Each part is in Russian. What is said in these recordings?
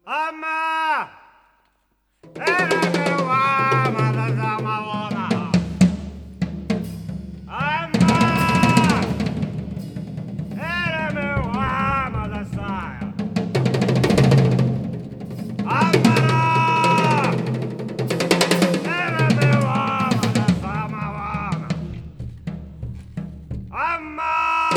Ama era meu ama da zamavona. Ama era meu ama da saia. Ama era meu ama da zamavona. Ama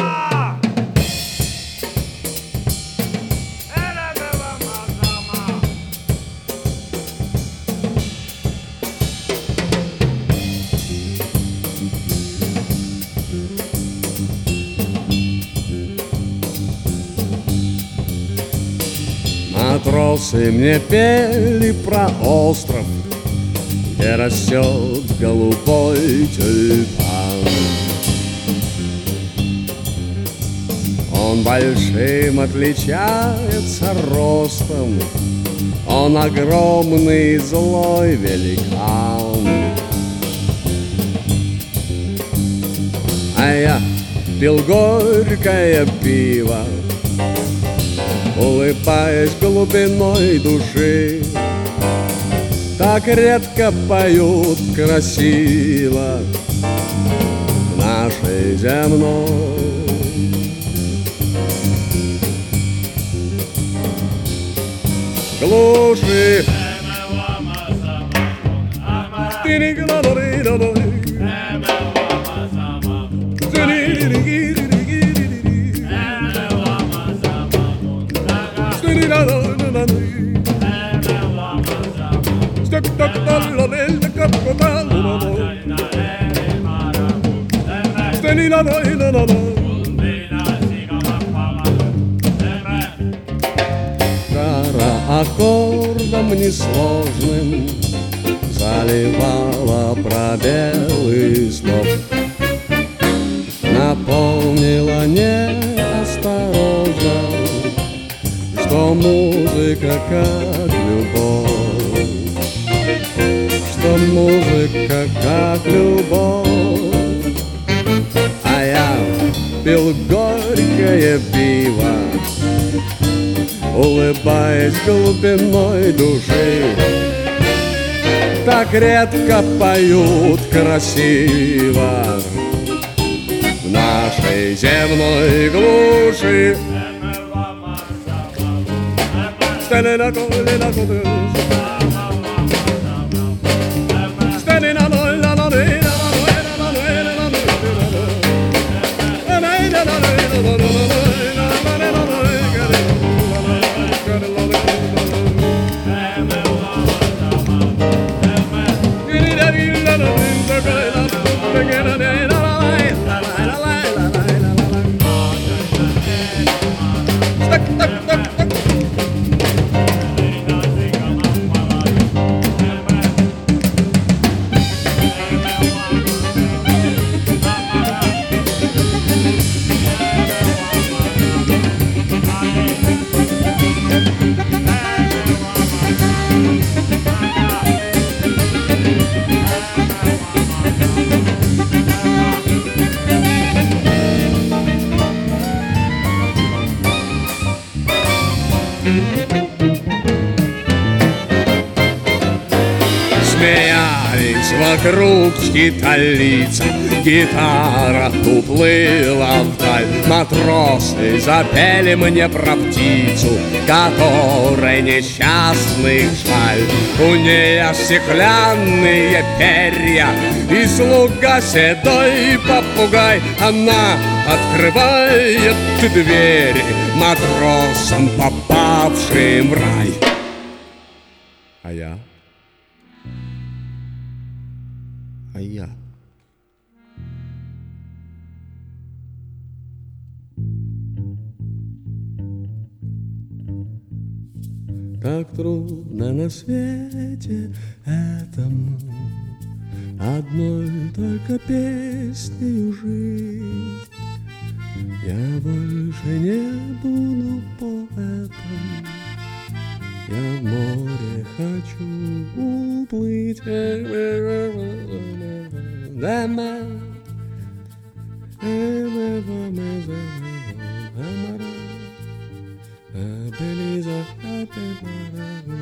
Матросы мне пели про остров, где растет голубой тюльпан. Он большим отличается ростом, он огромный злой великан. А я пил горькое пиво, улыбаясь глубиной души. Так редко поют красиво в нашей земной глуши. Жара аккордом несложным заливала пробелы слов, напомнила неосторожно, что музыка как любовь, что музыка как любовь. А я пил горькое пиво, улыбаясь глубиной души. Так редко поют красиво в нашей земной глуши. Смеялись вокруг чьи-то гитара уплыла вдаль. Матросы запели мне про птицу, которой несчастных жаль. У нее стеклянные перья и слуга седой попугай. Она открывает двери матросам, попавшим в рай. А я? А я? Так трудно на свете этом одной только песнею жить. Я больше не буду поэтом, я в море хочу уплыть. Beleza, happy,